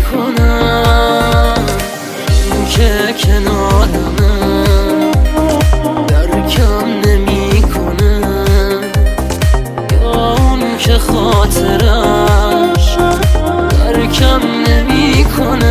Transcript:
کنم، اون که کنارمه درکم نمی کنه، یا اون که خاطرش درکم نمی کنه.